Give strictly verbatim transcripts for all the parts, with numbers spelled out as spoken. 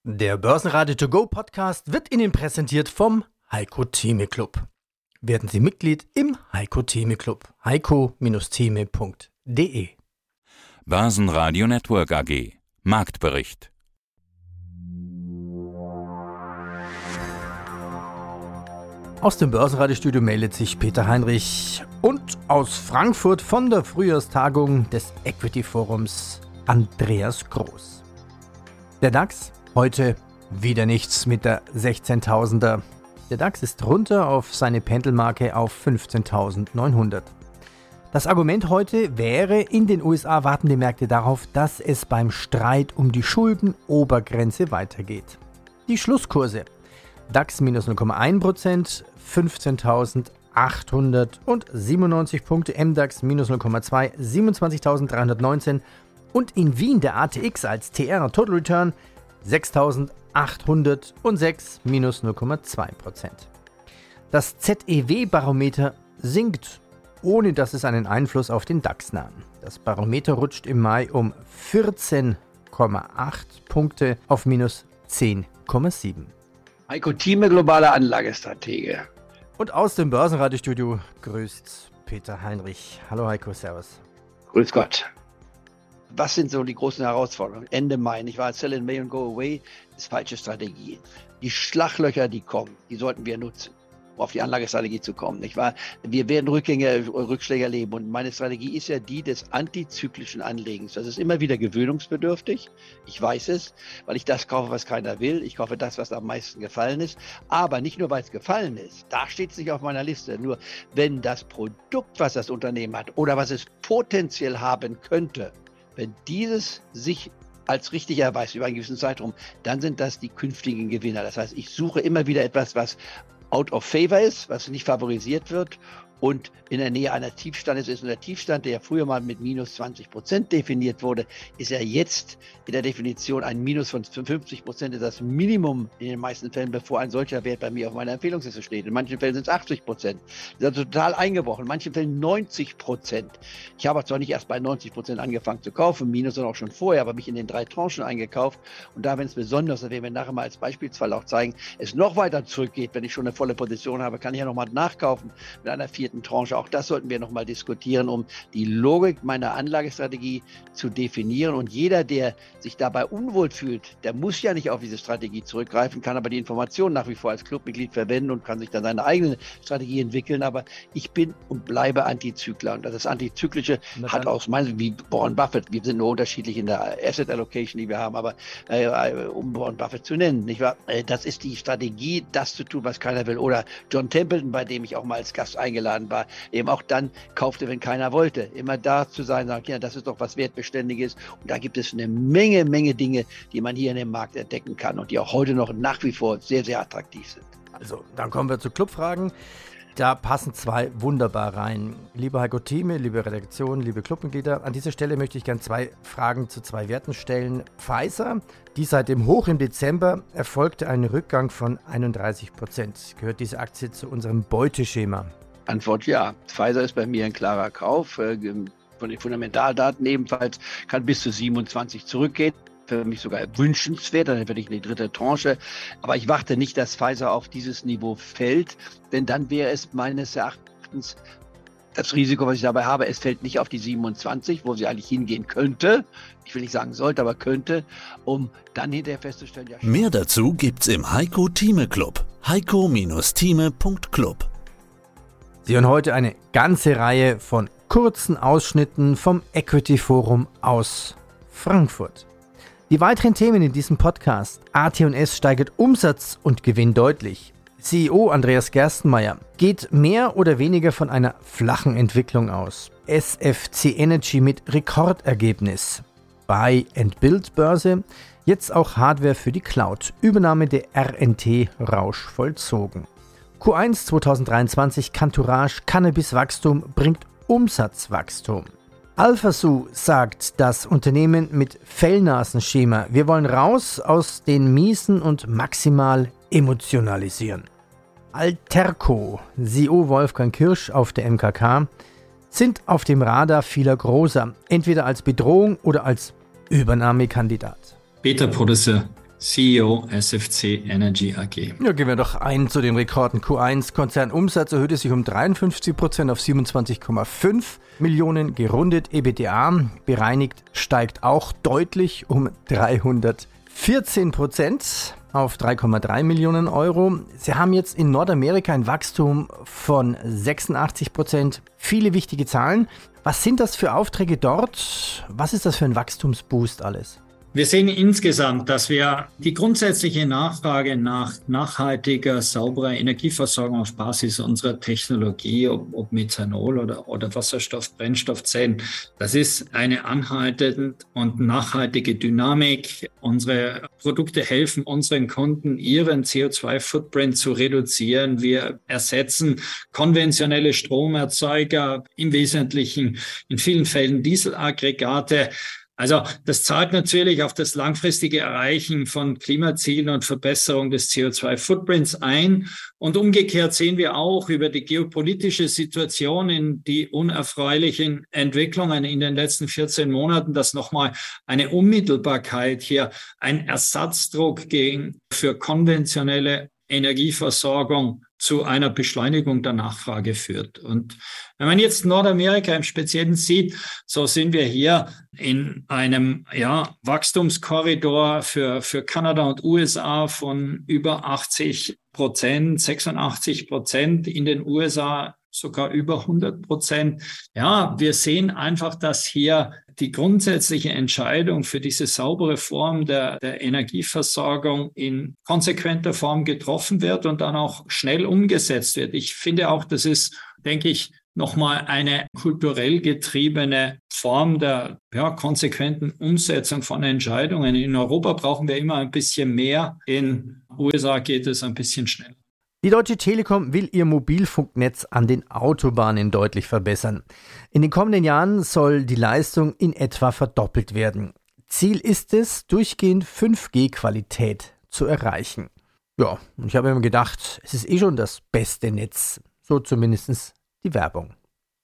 Der Börsenradio To Go Podcast wird Ihnen präsentiert vom Heiko Theme Club. Werden Sie Mitglied im Heiko Theme Club. heiko Theme punkt de. Börsenradio Network A G. Marktbericht. Aus dem Börsenradiostudio meldet sich Peter Heinrich und aus Frankfurt von der Frühjahrstagung des Equity Forums Andreas Groß. Der DAX heute wieder nichts mit der sechzehntausender. Der DAX ist runter auf seine Pendelmarke auf fünfzehntausendneunhundert. Das Argument heute wäre, in den U S A warten die Märkte darauf, dass es beim Streit um die Schuldenobergrenze weitergeht. Die Schlusskurse: DAX minus null Komma eins Prozent, fünfzehntausendachthundertsiebenundneunzig Punkte, M DAX minus null Komma zwei, siebenundzwanzigtausenddreihundertneunzehn und in Wien der A T X als T R Total Return sechstausendachthundertsechs minus null Komma zwei Prozent. Das Z E W-Barometer sinkt, ohne dass es einen Einfluss auf den DAX nahm. Das Barometer rutscht im Mai um vierzehn Komma acht Punkte auf minus zehn Komma sieben. Heiko Thieme, globale Anlagestratege. Und aus dem Börsenradiostudio grüßt Peter Heinrich. Hallo Heiko, servus. Grüß Gott. Was sind so die großen Herausforderungen? Ende Mai, nicht wahr? Sell in May and go away ist falsche Strategie. Die Schlaglöcher, die kommen, die sollten wir nutzen, um auf die Anlagestrategie zu kommen, nicht wahr? Wir werden Rückgänge, Rückschläge erleben und meine Strategie ist ja die des antizyklischen Anlegens. Das ist immer wieder gewöhnungsbedürftig. Ich weiß es, weil ich das kaufe, was keiner will. Ich kaufe das, was am meisten gefallen ist. Aber nicht nur, weil es gefallen ist. Da steht es nicht auf meiner Liste. Nur wenn das Produkt, was das Unternehmen hat oder was es potenziell haben könnte, wenn dieses sich als richtig erweist über einen gewissen Zeitraum, dann sind das die künftigen Gewinner. Das heißt, ich suche immer wieder etwas, was out of favor ist, was nicht favorisiert wird und in der Nähe einer Tiefstandes ist. Und der Tiefstand, der ja früher mal mit minus zwanzig Prozent definiert wurde, ist ja jetzt in der Definition ein Minus von fünfzig Prozent, ist das Minimum in den meisten Fällen, bevor ein solcher Wert bei mir auf meiner Empfehlungsliste steht. In manchen Fällen sind es achtzig Prozent. Das ist also total eingebrochen. In manchen Fällen neunzig Prozent. Ich habe zwar nicht erst bei neunzig Prozent angefangen zu kaufen, Minus, sondern auch schon vorher, aber mich in den drei Tranchen eingekauft. Und da, wenn es besonders, das werden wir nachher mal als Beispielsfall auch zeigen, es noch weiter zurückgeht, wenn ich schon eine volle Position habe, kann ich ja nochmal nachkaufen mit einer vierten Tranche. Auch das sollten wir nochmal diskutieren, um die Logik meiner Anlagestrategie zu definieren. Und jeder, der sich dabei unwohl fühlt, der muss ja nicht auf diese Strategie zurückgreifen, kann aber die Informationen nach wie vor als Clubmitglied verwenden und kann sich dann seine eigene Strategie entwickeln. Aber ich bin und bleibe Antizykler. Und das Antizyklische hat aus meiner Sicht, wie Warren Buffett, wir sind nur unterschiedlich in der Asset Allocation, die wir haben, aber äh, um Warren Buffett zu nennen, nicht wahr? Äh, das ist die Strategie, das zu tun, was keiner will. Oder John Templeton, bei dem ich auch mal als Gast eingeladen war, eben auch dann kaufte, wenn keiner wollte. Immer da zu sein, sagen, ja, das ist doch was Wertbeständiges. Und da gibt es eine Menge, Menge Dinge, die man hier in dem Markt entdecken kann und die auch heute noch nach wie vor sehr, sehr attraktiv sind. Also, dann kommen wir zu Clubfragen. Da passen zwei wunderbar rein. Lieber Heiko Thieme, liebe Redaktion, liebe Clubmitglieder, an dieser Stelle möchte ich gerne zwei Fragen zu zwei Werten stellen. Pfizer, die seit dem Hoch im Dezember erfolgte ein Rückgang von einunddreißig Prozent. Gehört diese Aktie zu unserem Beuteschema? Antwort ja. Pfizer ist bei mir ein klarer Kauf. Von den Fundamentaldaten ebenfalls kann bis zu siebenundzwanzig zurückgehen. Für mich sogar wünschenswert, dann werde ich in die dritte Tranche. Aber ich warte nicht, dass Pfizer auf dieses Niveau fällt, denn dann wäre es meines Erachtens das Risiko, was ich dabei habe, es fällt nicht auf die siebenundzwanzig, wo sie eigentlich hingehen könnte. Ich will nicht sagen sollte, aber könnte, um dann hinterher festzustellen, ja. Mehr dazu gibt's im Heiko Thieme Club. heiko Theme punkt club. Sie hören heute eine ganze Reihe von kurzen Ausschnitten vom Equity Forum aus Frankfurt. Die weiteren Themen in diesem Podcast: A T und S steigert Umsatz und Gewinn deutlich. C E O Andreas Gerstenmaier geht mehr oder weniger von einer flachen Entwicklung aus. S F C Energy mit Rekordergebnis. Buy and Build Börse, jetzt auch Hardware für die Cloud. Übernahme der R N T Rausch vollzogen. Q eins zweitausenddreiundzwanzig Kantourage Cannabis-Wachstum bringt Umsatzwachstum. Alphasu sagt das Unternehmen mit Fellnasenschema: Wir wollen raus aus den Miesen und maximal emotionalisieren. Alterco, C E O Wolfgang Kirsch auf der M K K, sind auf dem Radar vieler Großer, entweder als Bedrohung oder als Übernahmekandidat. Beta Producer C E O S F C Energy A G. Ja, gehen wir doch ein zu den Rekorden. Q eins Konzernumsatz erhöhte sich um dreiundfünfzig Prozent auf siebenundzwanzig Komma fünf Millionen, gerundet. EBITDA bereinigt steigt auch deutlich um dreihundertvierzehn Prozent auf drei Komma drei Millionen Euro. Sie haben jetzt in Nordamerika ein Wachstum von sechsundachtzig Prozent. Viele wichtige Zahlen. Was sind das für Aufträge dort? Was ist das für ein Wachstumsboost alles? Wir sehen insgesamt, dass wir die grundsätzliche Nachfrage nach nachhaltiger, sauberer Energieversorgung auf Basis unserer Technologie, ob, ob Methanol oder, oder Wasserstoff, Brennstoffzellen, das ist eine anhaltende und nachhaltige Dynamik. Unsere Produkte helfen unseren Kunden, ihren C O zwei Footprint zu reduzieren. Wir ersetzen konventionelle Stromerzeuger, im Wesentlichen in vielen Fällen Dieselaggregate. Also das zahlt natürlich auf das langfristige Erreichen von Klimazielen und Verbesserung des C O zwei Footprints ein. Und umgekehrt sehen wir auch über die geopolitische Situation in die unerfreulichen Entwicklungen in den letzten vierzehn Monaten, dass nochmal eine Unmittelbarkeit hier, ein Ersatzdruck gegen für konventionelle Energieversorgung zu einer Beschleunigung der Nachfrage führt. Und wenn man jetzt Nordamerika im Speziellen sieht, so sind wir hier in einem ja, Wachstumskorridor für, für Kanada und U S A von über achtzig Prozent, sechsundachtzig Prozent, in den U S A sogar über hundert Prozent. Ja, wir sehen einfach, dass hier die grundsätzliche Entscheidung für diese saubere Form der, der Energieversorgung in konsequenter Form getroffen wird und dann auch schnell umgesetzt wird. Ich finde auch, das ist, denke ich, nochmal eine kulturell getriebene Form der ja, konsequenten Umsetzung von Entscheidungen. In Europa brauchen wir immer ein bisschen mehr. In U S A geht es ein bisschen schneller. Die Deutsche Telekom will ihr Mobilfunknetz an den Autobahnen deutlich verbessern. In den kommenden Jahren soll die Leistung in etwa verdoppelt werden. Ziel ist es, durchgehend fünf G Qualität zu erreichen. Ja, und ich habe mir gedacht, es ist eh schon das beste Netz. So zumindest die Werbung.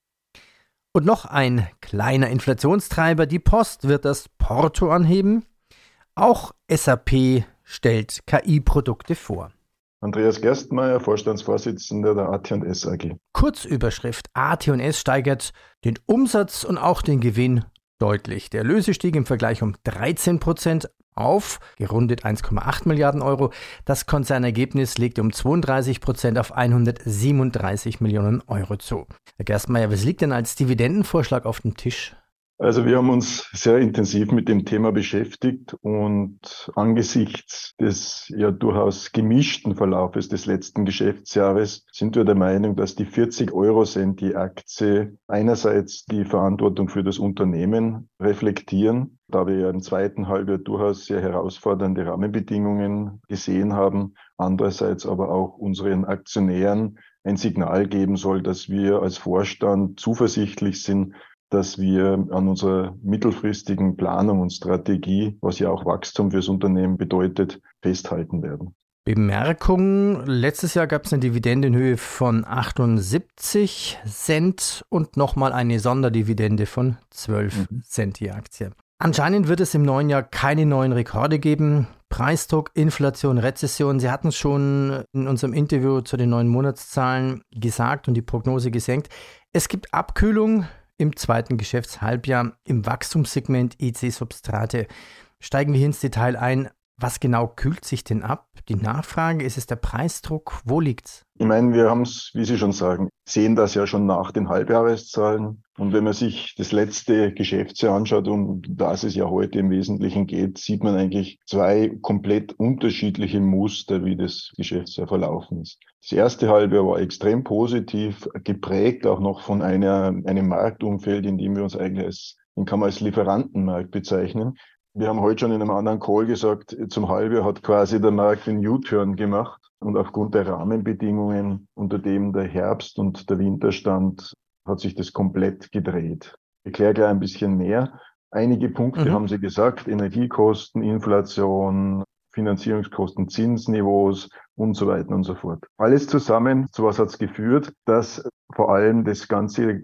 Und noch ein kleiner Inflationstreiber. Die Post wird das Porto anheben. Auch S A P stellt K I-Produkte vor. Andreas Gerstmeier, Vorstandsvorsitzender der A T und S A G. Kurzüberschrift: A T und S steigert den Umsatz und auch den Gewinn deutlich. Der Erlöse stieg im Vergleich um dreizehn Prozent auf, gerundet eins Komma acht Milliarden Euro. Das Konzernergebnis legte um zweiunddreißig Prozent auf hundertsiebenunddreißig Millionen Euro zu. Herr Gerstmeier, was liegt denn als Dividendenvorschlag auf dem Tisch? Also wir haben uns sehr intensiv mit dem Thema beschäftigt und angesichts des ja durchaus gemischten Verlaufes des letzten Geschäftsjahres sind wir der Meinung, dass die vierzig Euro Cent die Aktie einerseits die Verantwortung für das Unternehmen reflektieren, da wir ja im zweiten Halbjahr durchaus sehr herausfordernde Rahmenbedingungen gesehen haben, andererseits aber auch unseren Aktionären ein Signal geben soll, dass wir als Vorstand zuversichtlich sind, dass wir an unserer mittelfristigen Planung und Strategie, was ja auch Wachstum fürs Unternehmen bedeutet, festhalten werden. Bemerkung: Letztes Jahr gab es eine Dividende in Höhe von achtundsiebzig Cent und nochmal eine Sonderdividende von zwölf mhm. Cent die Aktie. Anscheinend wird es im neuen Jahr keine neuen Rekorde geben. Preisdruck, Inflation, Rezession. Sie hatten es schon in unserem Interview zu den neuen Monatszahlen gesagt und die Prognose gesenkt. Es gibt Abkühlung im zweiten Geschäftshalbjahr im Wachstumssegment I C-Substrate. Steigen wir hier ins Detail ein. Was genau kühlt sich denn ab? Die Nachfrage, ist es der Preisdruck? Wo liegt's? Ich meine, wir haben es, wie Sie schon sagen, sehen das ja schon nach den Halbjahreszahlen. Und wenn man sich das letzte Geschäftsjahr anschaut, um das es ja heute im Wesentlichen geht, sieht man eigentlich zwei komplett unterschiedliche Muster, wie das Geschäftsjahr verlaufen ist. Das erste Halbjahr war extrem positiv, geprägt auch noch von einer, einem Marktumfeld, in dem wir uns eigentlich als, den kann man als Lieferantenmarkt bezeichnen. Wir haben heute schon in einem anderen Call gesagt, zum Halbjahr hat quasi der Markt einen U-Turn gemacht und aufgrund der Rahmenbedingungen, unter dem der Herbst und der Winter stand, hat sich das komplett gedreht. Ich erkläre gleich ein bisschen mehr. Einige Punkte mhm. haben Sie gesagt, Energiekosten, Inflation, Finanzierungskosten, Zinsniveaus und so weiter und so fort. Alles zusammen, zu was hat es geführt, dass vor allem das ganze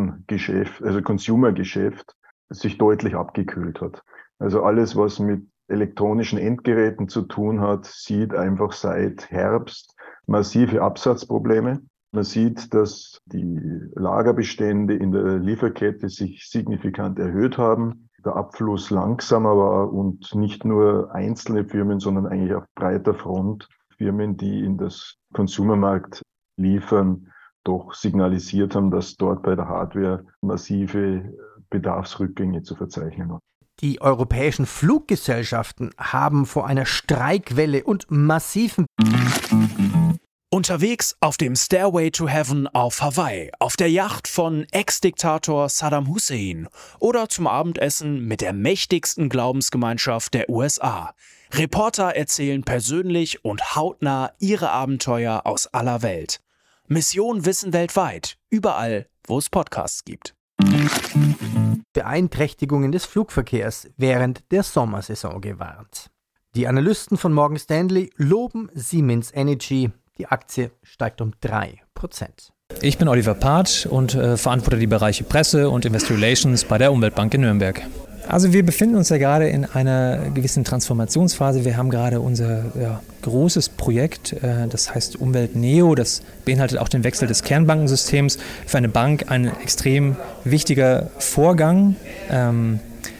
Konsumentengeschäft, also Consumergeschäft, sich deutlich abgekühlt hat. Also alles, was mit elektronischen Endgeräten zu tun hat, sieht einfach seit Herbst massive Absatzprobleme. Man sieht, dass die Lagerbestände in der Lieferkette sich signifikant erhöht haben, der Abfluss langsamer war und nicht nur einzelne Firmen, sondern eigentlich auf breiter Front Firmen, die in das Consumermarkt liefern, doch signalisiert haben, dass dort bei der Hardware massive Bedarfsrückgänge zu verzeichnen waren. Die europäischen Fluggesellschaften haben vor einer Streikwelle und massiven Unterwegs auf dem Stairway to Heaven auf Hawaii, auf der Yacht von Ex-Diktator Saddam Hussein oder zum Abendessen mit der mächtigsten Glaubensgemeinschaft der U S A. Reporter erzählen persönlich und hautnah ihre Abenteuer aus aller Welt. Mission Wissen weltweit, überall, wo es Podcasts gibt. Beeinträchtigungen des Flugverkehrs während der Sommersaison gewarnt. Die Analysten von Morgan Stanley loben Siemens Energy. Die Aktie steigt um drei Prozent. Ich bin Oliver Part und äh, verantworte die Bereiche Presse und Investor Relations bei der Umweltbank in Nürnberg. Also wir befinden uns ja gerade in einer gewissen Transformationsphase. Wir haben gerade unser ja, großes Projekt, äh, das heißt Umwelt Neo. Das beinhaltet auch den Wechsel des Kernbankensystems. Für eine Bank ein extrem wichtiger Vorgang, ähm,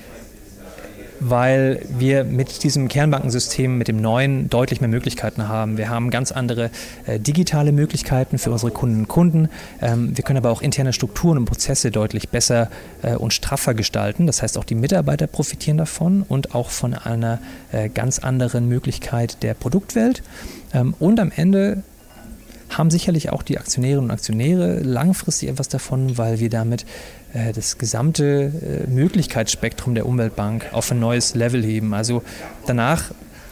weil wir mit diesem Kernbankensystem, mit dem neuen, deutlich mehr Möglichkeiten haben. Wir haben ganz andere äh, digitale Möglichkeiten für unsere Kundinnen und Kunden. Ähm, wir können aber auch interne Strukturen und Prozesse deutlich besser äh, und straffer gestalten. Das heißt, auch die Mitarbeiter profitieren davon und auch von einer äh, ganz anderen Möglichkeit der Produktwelt. Ähm, und am Ende haben sicherlich auch die Aktionärinnen und Aktionäre langfristig etwas davon, weil wir damit äh, das gesamte äh, Möglichkeitsspektrum der Umweltbank auf ein neues Level heben. Also danach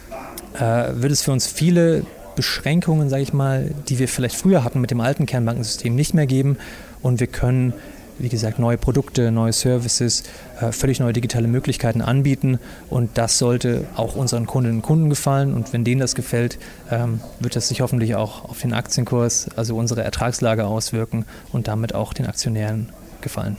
äh, wird es für uns viele Beschränkungen, sage ich mal, die wir vielleicht früher hatten mit dem alten Kernbankensystem, nicht mehr geben. Und wir können, wie gesagt, neue Produkte, neue Services, äh, völlig neue digitale Möglichkeiten anbieten. Und das sollte auch unseren Kundinnen und Kunden gefallen. Und wenn denen das gefällt, ähm, wird das sich hoffentlich auch auf den Aktienkurs, also unsere Ertragslage auswirken und damit auch den Aktionären gefallen.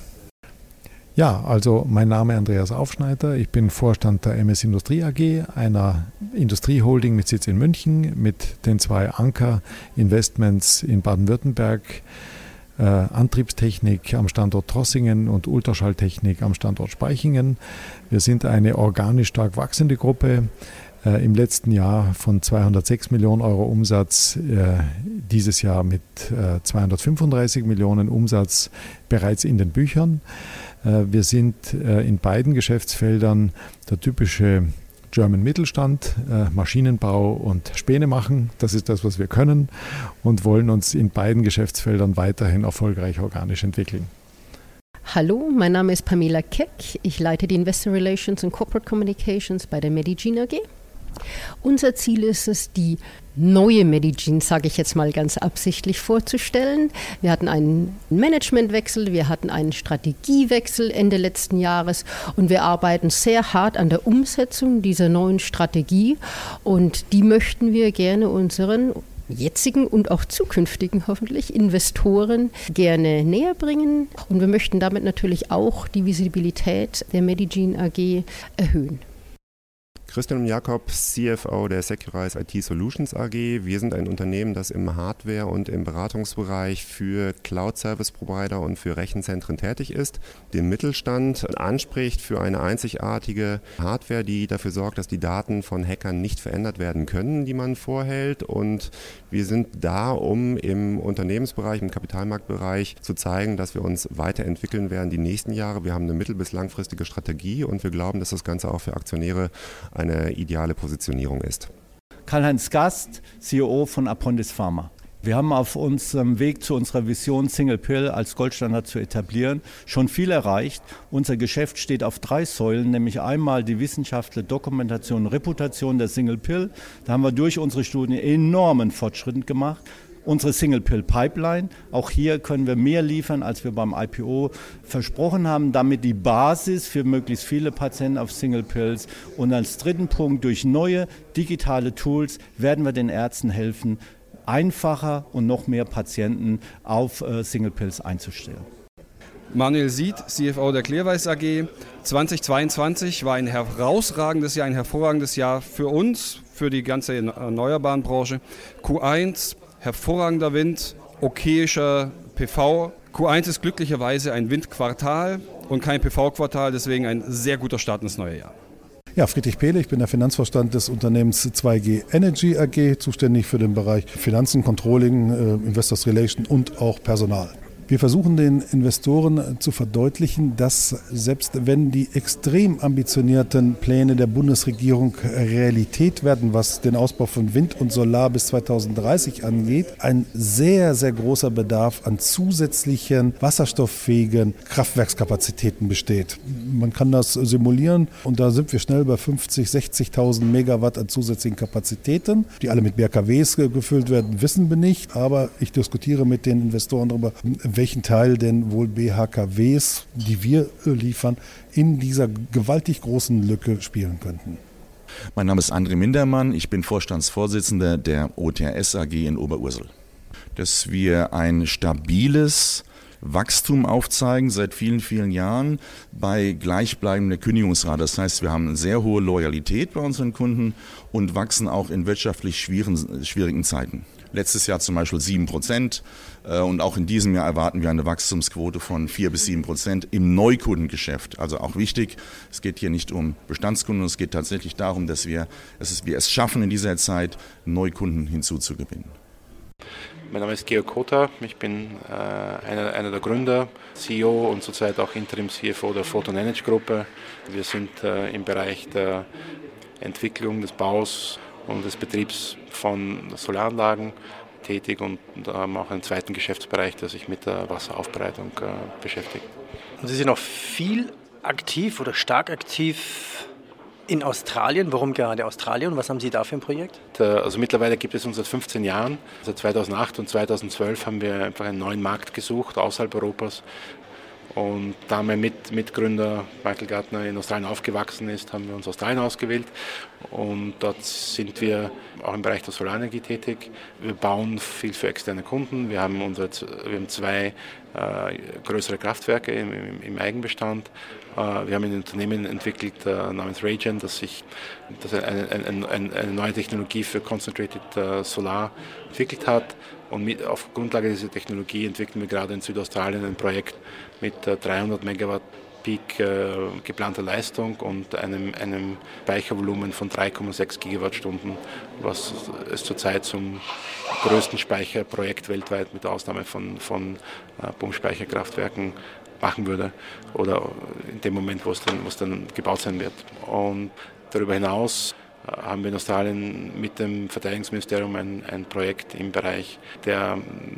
Ja, also mein Name ist Andreas Aufschneider. Ich bin Vorstand der M S Industrie A G, einer Industrieholding mit Sitz in München, mit den zwei Anker-Investments in Baden-Württemberg, Äh, Antriebstechnik am Standort Trossingen und Ultraschalltechnik am Standort Spaichingen. Wir sind eine organisch stark wachsende Gruppe. Äh, Im letzten Jahr von zweihundertsechs Millionen Euro Umsatz, äh, dieses Jahr mit äh, zweihundertfünfunddreißig Millionen Umsatz bereits in den Büchern. Äh, wir sind äh, in beiden Geschäftsfeldern der typische German Mittelstand, äh, Maschinenbau und Späne machen. Das ist das, was wir können und wollen uns in beiden Geschäftsfeldern weiterhin erfolgreich organisch entwickeln. Hallo, mein Name ist Pamela Keck. Ich leite die Investor Relations und Corporate Communications bei der Medigene A G. Unser Ziel ist es, die neue Medigene, sage ich jetzt mal ganz absichtlich, vorzustellen. Wir hatten einen Managementwechsel, wir hatten einen Strategiewechsel Ende letzten Jahres und wir arbeiten sehr hart an der Umsetzung dieser neuen Strategie und die möchten wir gerne unseren jetzigen und auch zukünftigen hoffentlich Investoren gerne näher bringen und wir möchten damit natürlich auch die Visibilität der Medigene A G erhöhen. Christian Jakob, C F O der Securize I T Solutions A G. Wir sind ein Unternehmen, das im Hardware- und im Beratungsbereich für Cloud-Service-Provider und für Rechenzentren tätig ist, den Mittelstand anspricht für eine einzigartige Hardware, die dafür sorgt, dass die Daten von Hackern nicht verändert werden können, die man vorhält. Und wir sind da, um im Unternehmensbereich, im Kapitalmarktbereich zu zeigen, dass wir uns weiterentwickeln werden die nächsten Jahre. Wir haben eine mittel- bis langfristige Strategie und wir glauben, dass das Ganze auch für Aktionäre eine ideale Positionierung ist. Karl-Heinz Gast, C E O von Apondis Pharma. Wir haben auf unserem Weg zu unserer Vision, Single Pill als Goldstandard zu etablieren, schon viel erreicht. Unser Geschäft steht auf drei Säulen, nämlich einmal die wissenschaftliche Dokumentation und Reputation der Single Pill. Da haben wir durch unsere Studien enormen Fortschritt gemacht. Unsere Single-Pill-Pipeline, auch hier können wir mehr liefern, als wir beim I P O versprochen haben, damit die Basis für möglichst viele Patienten auf Single-Pills. Und als dritten Punkt, durch neue digitale Tools werden wir den Ärzten helfen, einfacher und noch mehr Patienten auf äh, Single-Pills einzustellen. Manuel Sied, C F O der Clearweiss A G. zweitausendzweiundzwanzig war ein herausragendes Jahr, ein hervorragendes Jahr für uns, für die ganze erneuerbaren Branche. Q eins, hervorragender Wind, okayischer P V. Q eins ist glücklicherweise ein Windquartal und kein P V-Quartal, deswegen ein sehr guter Start ins neue Jahr. Ja, Friedrich Pehle, ich bin der Finanzvorstand des Unternehmens zwei G Energy A G, zuständig für den Bereich Finanzen, Controlling, äh, Investors Relation und auch Personal. Wir versuchen den Investoren zu verdeutlichen, dass selbst wenn die extrem ambitionierten Pläne der Bundesregierung Realität werden, was den Ausbau von Wind und Solar bis zweitausenddreißig angeht, ein sehr, sehr großer Bedarf an zusätzlichen wasserstofffähigen Kraftwerkskapazitäten besteht. Man kann das simulieren und da sind wir schnell bei fünfzig, sechzigtausend Megawatt an zusätzlichen Kapazitäten, die alle mit B K Ws gefüllt werden, wissen wir nicht, aber ich diskutiere mit den Investoren darüber, welchen Teil denn wohl B K Ws, die wir liefern, in dieser gewaltig großen Lücke spielen könnten. Mein Name ist André Mindermann, ich bin Vorstandsvorsitzender der O T R S A G in Oberursel. Dass wir ein stabiles Wachstum aufzeigen seit vielen, vielen Jahren bei gleichbleibender Kündigungsrate. Das heißt, wir haben eine sehr hohe Loyalität bei unseren Kunden und wachsen auch in wirtschaftlich schwierigen, schwierigen Zeiten. Letztes Jahr zum Beispiel sieben Prozent und auch in diesem Jahr erwarten wir eine Wachstumsquote von vier bis sieben Prozent im Neukundengeschäft. Also auch wichtig, es geht hier nicht um Bestandskunden, es geht tatsächlich darum, dass wir, dass wir es schaffen, in dieser Zeit Neukunden hinzuzugewinnen. Mein Name ist Georg Kota, ich bin äh, einer, einer der Gründer, C E O und zurzeit auch Interim-C F O der Photon Energy Gruppe. Wir sind äh, im Bereich der Entwicklung, des Baus und des Betriebs von Solaranlagen tätig und haben auch einen zweiten Geschäftsbereich, der sich mit der Wasseraufbereitung äh, beschäftigt. Und Sie sind auch viel aktiv oder stark aktiv in Australien. Warum gerade Australien und was haben Sie da für ein Projekt? Also mittlerweile gibt es uns seit fünfzehn Jahren. Seit zweitausendacht und zweitausendzwölf haben wir einfach einen neuen Markt gesucht außerhalb Europas. Und da mein Mit Mitgründer Michael Gartner in Australien aufgewachsen ist, haben wir uns Australien ausgewählt. Und dort sind wir auch im Bereich der Solarenergie tätig. Wir bauen viel für externe Kunden. Wir haben, unsere, wir haben zwei äh, größere Kraftwerke im, im, im Eigenbestand. Äh, wir haben ein Unternehmen entwickelt äh, namens Regen, das sich das eine, eine, eine, eine neue Technologie für Concentrated äh, Solar entwickelt hat. Und mit, auf Grundlage dieser Technologie entwickeln wir gerade in Südaustralien ein Projekt mit äh, dreihundert Megawatt Peak äh, geplanter Leistung und einem, einem Speichervolumen von drei Komma sechs Gigawattstunden, was es zurzeit zum größten Speicherprojekt weltweit mit Ausnahme von, von äh, Pumpspeicherkraftwerken machen würde oder in dem Moment, wo es dann, wo es dann gebaut sein wird. Und darüber hinaus haben wir in Australien mit dem Verteidigungsministerium ein, ein Projekt im Bereich der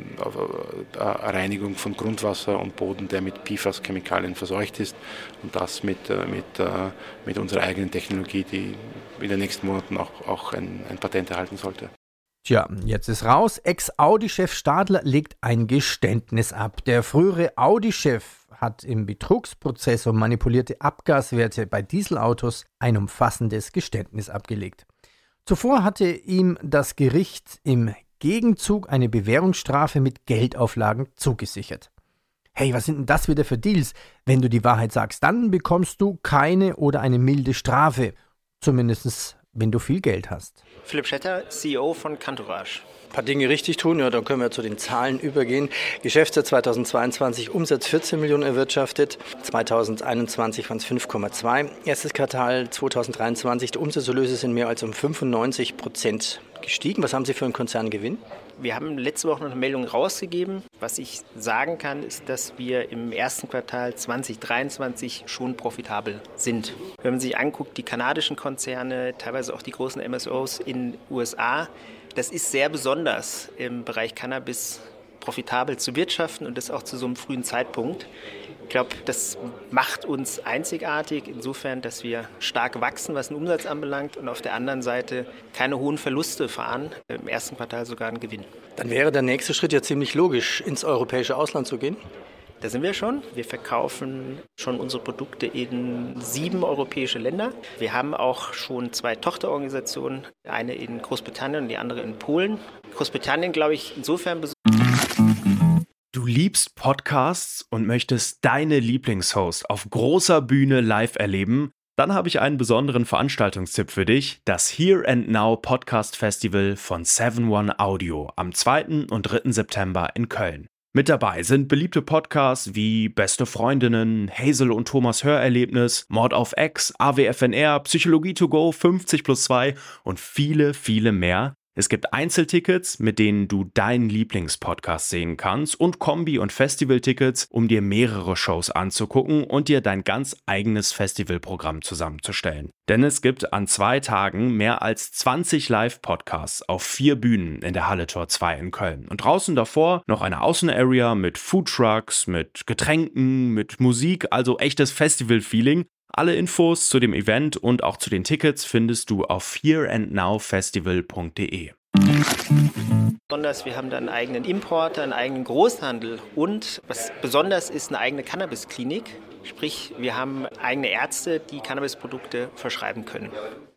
äh, Reinigung von Grundwasser und Boden, der mit P F A S-Chemikalien verseucht ist und das mit, äh, mit, äh, mit unserer eigenen Technologie, die in den nächsten Monaten auch, auch ein, ein Patent erhalten sollte. Tja, jetzt ist raus. Ex-Audi-Chef Stadler legt ein Geständnis ab. Der frühere Audi-Chef hat im Betrugsprozess um manipulierte Abgaswerte bei Dieselautos ein umfassendes Geständnis abgelegt. Zuvor hatte ihm das Gericht im Gegenzug eine Bewährungsstrafe mit Geldauflagen zugesichert. Hey, was sind denn das wieder für Deals? Wenn du die Wahrheit sagst, dann bekommst du keine oder eine milde Strafe. Zumindest, wenn du viel Geld hast. Philipp Schetter, C E O von Cantourage. Ein paar Dinge richtig tun, ja, dann können wir zu den Zahlen übergehen. Geschäftsjahr zweitausendzweiundzwanzig, Umsatz vierzehn Millionen erwirtschaftet, zweitausendeinundzwanzig waren es fünf Komma zwei. Erstes Quartal zweitausenddreiundzwanzig, die Umsatzerlöse sind mehr als um fünfundneunzig Prozent gestiegen. Was haben Sie für einen Konzerngewinn? Wir haben letzte Woche noch eine Meldung rausgegeben. Was ich sagen kann, ist, dass wir im ersten Quartal zweitausenddreiundzwanzig schon profitabel sind. Wenn man sich anguckt, die kanadischen Konzerne, teilweise auch die großen M S Os in den U S A, das ist sehr besonders im Bereich Cannabis profitabel zu wirtschaften und das auch zu so einem frühen Zeitpunkt. Ich glaube, das macht uns einzigartig insofern, dass wir stark wachsen, was den Umsatz anbelangt und auf der anderen Seite keine hohen Verluste fahren, im ersten Quartal sogar einen Gewinn. Dann wäre der nächste Schritt ja ziemlich logisch, ins europäische Ausland zu gehen. Da sind wir schon. Wir verkaufen schon unsere Produkte in sieben europäische Länder. Wir haben auch schon zwei Tochterorganisationen, eine in Großbritannien und die andere in Polen. Großbritannien, glaube ich, insofern besucht. Du Du liebst Podcasts und möchtest deine Lieblingshost auf großer Bühne live erleben? Dann habe ich einen besonderen Veranstaltungstipp für dich, das Here and Now Podcast Festival von seven one Audio am zweiten und dritten September in Köln. Mit dabei sind beliebte Podcasts wie Beste Freundinnen, Hazel und Thomas Hörerlebnis, Mord auf Ex, A W F N R, Psychologie to go, fünfzig plus zwei und viele, viele mehr. Es gibt Einzeltickets, mit denen du deinen Lieblingspodcast sehen kannst und Kombi- und Festivaltickets, um dir mehrere Shows anzugucken und dir dein ganz eigenes Festivalprogramm zusammenzustellen. Denn es gibt an zwei Tagen mehr als zwanzig Live-Podcasts auf vier Bühnen in der Halle Tor zwei in Köln. Und draußen davor noch eine Außenarea mit Foodtrucks, mit Getränken, mit Musik, also echtes Festival-Feeling. Alle Infos zu dem Event und auch zu den Tickets findest du auf here and now festival punkt de. Besonders, wir haben da einen eigenen Importer, einen eigenen Großhandel und was besonders ist, eine eigene Cannabisklinik. Sprich, wir haben eigene Ärzte, die Cannabisprodukte verschreiben können.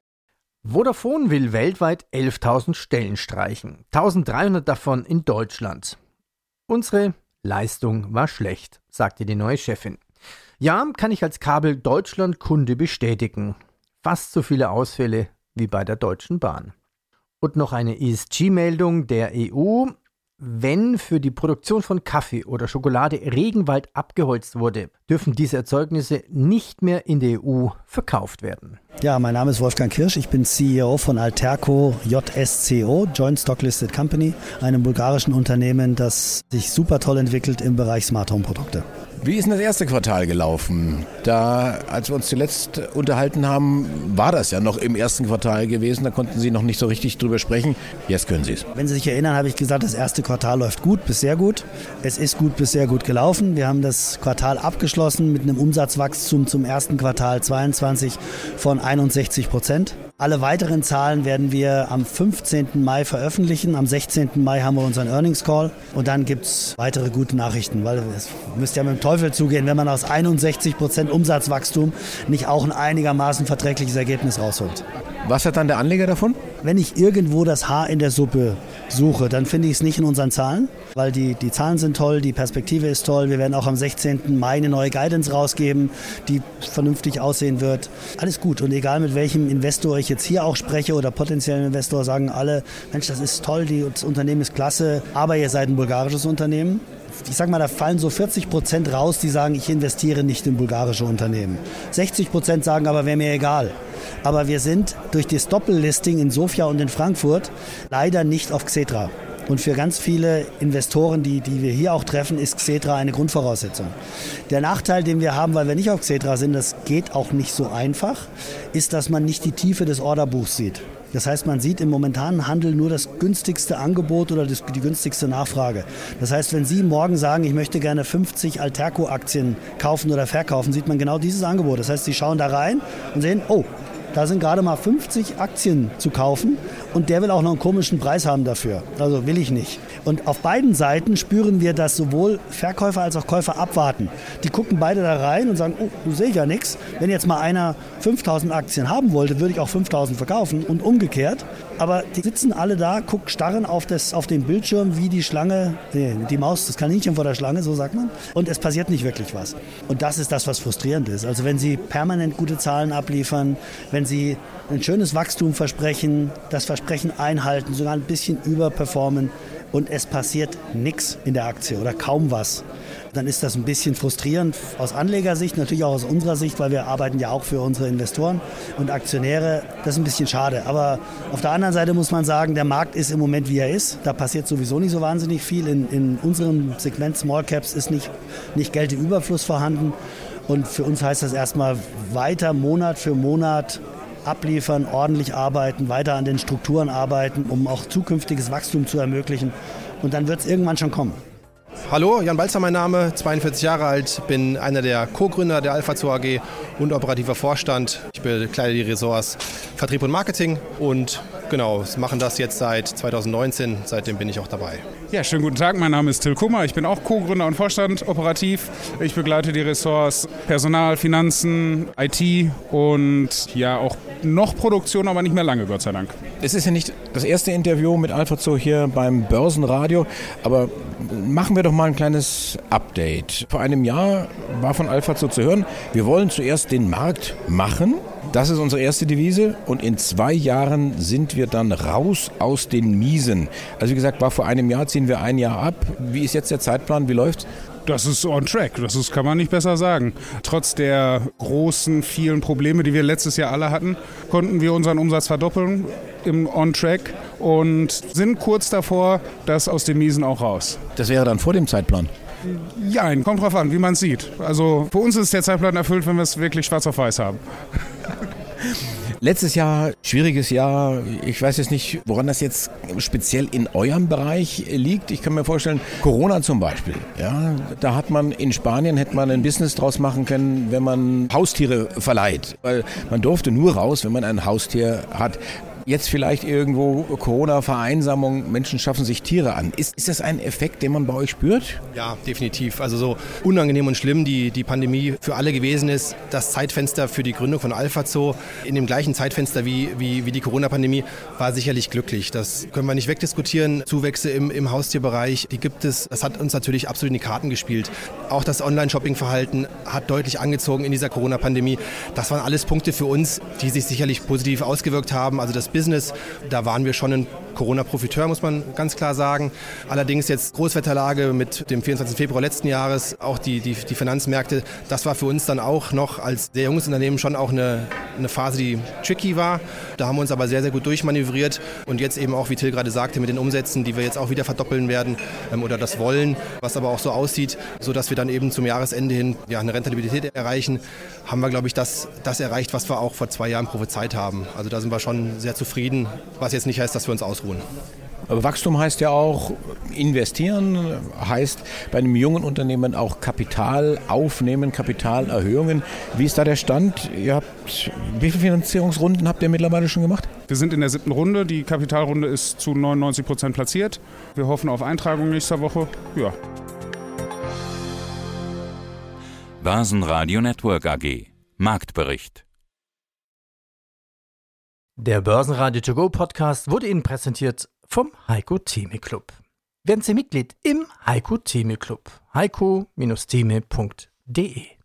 Vodafone will weltweit elftausend Stellen streichen, eintausenddreihundert davon in Deutschland. Unsere Leistung war schlecht, sagte die neue Chefin. Ja, kann ich als Kabel-Deutschland-Kunde bestätigen. Fast so viele Ausfälle wie bei der Deutschen Bahn. Und noch eine E S G-Meldung der E U. Wenn für die Produktion von Kaffee oder Schokolade Regenwald abgeholzt wurde, dürfen diese Erzeugnisse nicht mehr in der E U verkauft werden. Ja, mein Name ist Wolfgang Kirsch, ich bin C E O von Alterco J S C O, Joint Stock Listed Company, einem bulgarischen Unternehmen, das sich super toll entwickelt im Bereich Smart Home Produkte. Wie ist denn das erste Quartal gelaufen? Da, als wir uns zuletzt unterhalten haben, war das ja noch im ersten Quartal gewesen. Da konnten Sie noch nicht so richtig drüber sprechen. Jetzt können Sie es. Wenn Sie sich erinnern, habe ich gesagt, das erste Quartal läuft gut bis sehr gut. Es ist gut bis sehr gut gelaufen. Wir haben das Quartal abgeschlossen mit einem Umsatzwachstum zum ersten Quartal zweiundzwanzig von einundsechzig Prozent. Alle weiteren Zahlen werden wir am fünfzehnten Mai veröffentlichen. Am sechzehnten Mai haben wir unseren Earnings Call und dann gibt es weitere gute Nachrichten, weil es müsste ja mit dem Teufel zugehen, wenn man aus einundsechzig Prozent Umsatzwachstum nicht auch ein einigermaßen verträgliches Ergebnis rausholt. Was hat dann der Anleger davon? Wenn ich irgendwo das Haar in der Suppe suche, dann finde ich es nicht in unseren Zahlen, weil die, die Zahlen sind toll, die Perspektive ist toll. Wir werden auch am sechzehnten Mai eine neue Guidance rausgeben, die vernünftig aussehen wird. Alles gut und egal mit welchem Investor ich jetzt hier auch spreche oder potenziellen Investor, sagen alle, Mensch, das ist toll, die, das Unternehmen ist klasse, aber ihr seid ein bulgarisches Unternehmen. Ich sag mal, da fallen so vierzig Prozent raus, die sagen, ich investiere nicht in bulgarische Unternehmen. sechzig Prozent sagen aber, wäre mir egal. Aber wir sind durch das Doppellisting in Sofia und in Frankfurt leider nicht auf Xetra. Und für ganz viele Investoren, die, die wir hier auch treffen, ist Xetra eine Grundvoraussetzung. Der Nachteil, den wir haben, weil wir nicht auf Xetra sind, das geht auch nicht so einfach, ist, dass man nicht die Tiefe des Orderbuchs sieht. Das heißt, man sieht im momentanen Handel nur das günstigste Angebot oder das, die günstigste Nachfrage. Das heißt, wenn Sie morgen sagen, ich möchte gerne fünfzig Alterco-Aktien kaufen oder verkaufen, sieht man genau dieses Angebot. Das heißt, Sie schauen da rein und sehen, oh, da sind gerade mal fünfzig Aktien zu kaufen und der will auch noch einen komischen Preis haben dafür. Also will ich nicht. Und auf beiden Seiten spüren wir, dass sowohl Verkäufer als auch Käufer abwarten. Die gucken beide da rein und sagen, oh, du sehe ich ja nichts. Wenn jetzt mal einer fünftausend Aktien haben wollte, würde ich auch fünftausend verkaufen und umgekehrt. Aber die sitzen alle da, gucken, starren auf, das, auf den Bildschirm wie die Schlange, nee, die Maus, das Kaninchen vor der Schlange, so sagt man. Und es passiert nicht wirklich was. Und das ist das, was frustrierend ist. Also wenn Sie permanent gute Zahlen abliefern, wenn Sie ein schönes Wachstum versprechen, das Versprechen einhalten, sogar ein bisschen überperformen und es passiert nichts in der Aktie oder kaum was, dann ist das ein bisschen frustrierend aus Anlegersicht, natürlich auch aus unserer Sicht, weil wir arbeiten ja auch für unsere Investoren und Aktionäre. Das ist ein bisschen schade. Aber auf der anderen Seite muss man sagen, der Markt ist im Moment, wie er ist. Da passiert sowieso nicht so wahnsinnig viel. In, in unserem Segment Small Caps ist nicht, nicht Geld im Überfluss vorhanden. Und für uns heißt das erstmal weiter Monat für Monat abliefern, ordentlich arbeiten, weiter an den Strukturen arbeiten, um auch zukünftiges Wachstum zu ermöglichen. Und dann wird es irgendwann schon kommen. Hallo, Jan Balzer mein Name, zweiundvierzig Jahre alt, bin einer der Co-Gründer der Alpha-Zoo A G und operativer Vorstand. Ich bekleide die Ressorts Vertrieb und Marketing und genau, machen das jetzt seit zweitausendneunzehn, seitdem bin ich auch dabei. Ja, schönen guten Tag, mein Name ist Till Kummer, ich bin auch Co-Gründer und Vorstand operativ. Ich begleite die Ressorts Personal, Finanzen, I T und ja auch noch Produktion, aber nicht mehr lange, Gott sei Dank. Es ist ja nicht das erste Interview mit AlphaZoo hier beim Börsenradio, aber machen wir doch mal ein kleines Update. Vor einem Jahr war von AlphaZoo zu hören, wir wollen zuerst den Markt machen. Das ist unsere erste Devise und in zwei Jahren sind wir dann raus aus den Miesen. Also wie gesagt, war vor einem Jahr, ziehen wir ein Jahr ab. Wie ist jetzt der Zeitplan, wie läuft's? Das ist on track, das ist, kann man nicht besser sagen. Trotz der großen, vielen Probleme, die wir letztes Jahr alle hatten, konnten wir unseren Umsatz verdoppeln im on track und sind kurz davor, das aus den Miesen auch raus. Das wäre dann vor dem Zeitplan? Ja, kommt drauf an, wie man es sieht. Also für uns ist der Zeitplan erfüllt, wenn wir es wirklich schwarz auf weiß haben. Letztes Jahr, schwieriges Jahr. Ich weiß jetzt nicht, woran das jetzt speziell in eurem Bereich liegt. Ich kann mir vorstellen, Corona zum Beispiel. Ja, da hat man in Spanien, hätte man ein Business draus machen können, wenn man Haustiere verleiht. Weil man durfte nur raus, wenn man ein Haustier hat. Jetzt vielleicht irgendwo Corona-Vereinsamung, Menschen schaffen sich Tiere an. Ist, ist das ein Effekt, den man bei euch spürt? Ja, definitiv. Also so unangenehm und schlimm die, die Pandemie für alle gewesen ist, das Zeitfenster für die Gründung von AlphaZoo in dem gleichen Zeitfenster wie, wie, wie die Corona-Pandemie war sicherlich glücklich. Das können wir nicht wegdiskutieren. Zuwächse im, im Haustierbereich, die gibt es. Das hat uns natürlich absolut in die Karten gespielt. Auch das Online-Shopping-Verhalten hat deutlich angezogen in dieser Corona-Pandemie. Das waren alles Punkte für uns, die sich sicherlich positiv ausgewirkt haben. Also das Business, da waren wir schon ein Corona-Profiteur, muss man ganz klar sagen. Allerdings jetzt Großwetterlage mit dem vierundzwanzigsten Februar letzten Jahres, auch die, die, die Finanzmärkte, das war für uns dann auch noch als sehr junges Unternehmen schon auch eine, eine Phase, die tricky war. Da haben wir uns aber sehr, sehr gut durchmanövriert und jetzt eben auch, wie Till gerade sagte, mit den Umsätzen, die wir jetzt auch wieder verdoppeln werden ähm, oder das wollen, was aber auch so aussieht, sodass wir dann eben zum Jahresende hin ja, eine Rentabilität erreichen, haben wir, glaube ich, das, das erreicht, was wir auch vor zwei Jahren prophezeit haben. Also da sind wir schon sehr zufrieden, was jetzt nicht heißt, dass wir uns ausruhen. Aber Wachstum heißt ja auch investieren, heißt bei einem jungen Unternehmen auch Kapital aufnehmen, Kapitalerhöhungen. Wie ist da der Stand? Ihr habt, wie viele Finanzierungsrunden habt ihr mittlerweile schon gemacht? Wir sind in der siebten Runde. Die Kapitalrunde ist zu neunundneunzig Prozent platziert. Wir hoffen auf Eintragung nächster Woche. Ja. Börsenradio Network A G. Marktbericht. Der Börsenradio To Go Podcast wurde Ihnen präsentiert vom Heiko Thieme Club. Werden Sie Mitglied im Heiko Thieme Club. heiko Bindestrich thieme punkt de